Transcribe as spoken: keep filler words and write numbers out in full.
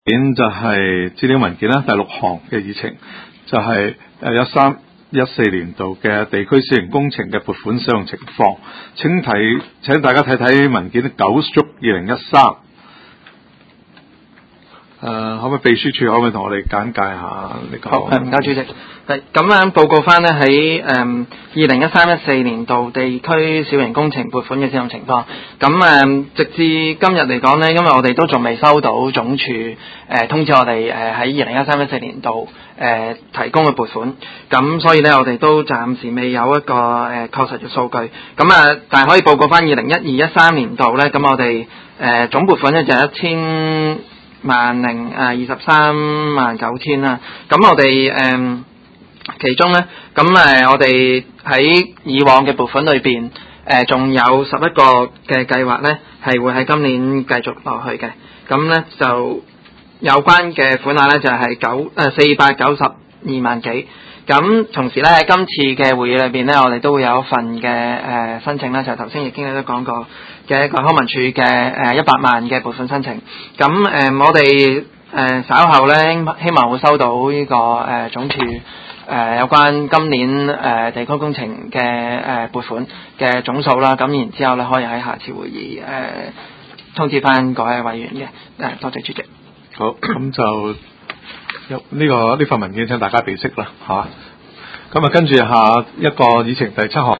件就係資料文件啦，第六項嘅議程就係誒一三一四年度嘅地區小型工程嘅撥款使用情況。請睇，請大家睇睇文件九足二零一三。誒，可唔可以秘書處可唔可以同我哋簡介下呢個？ 好，唔該主席。係咁樣報告翻呢喺誒二零一三一四年度地區小型工程撥款嘅使用情況。咁誒、嗯、直至今日嚟講呢，因為我哋都仲未收到總署誒、呃、通知我哋誒喺二零一三一四年度誒、呃、提供嘅撥款。咁所以呢，我哋都暫時未有一個誒、呃、確實嘅數據。咁啊，但係可以報告翻二零一二一三年度呢，咁我哋誒、呃、總撥款呢就係一千萬零誒二十三萬九千啦，咁我哋誒、呃、其中咧，咁誒、呃、我哋喺以往嘅撥款裏邊，誒仲有十一個嘅計劃咧，係會喺今年繼續落去嘅，咁咧就有關嘅款額咧就係九誒四百九十二萬幾。咁同時咧喺今次嘅會議裏邊咧，我哋都會有一份嘅誒、呃、申請啦，就頭先亦經理都講過嘅一個康文署嘅誒一百萬嘅撥款申請。咁誒、呃、我哋誒、呃、稍後咧希望會收到呢、這個誒、呃、總署誒、呃、有關今年誒、呃、地區工程嘅誒撥款嘅總數啦。咁然之後咧可以喺下次會議誒、呃、通知翻各位委員嘅。誒、呃、多謝主席。 好，咁就。呢、這個呢份文件請大家備悉啦嚇，咁啊跟住下一個議程第七項。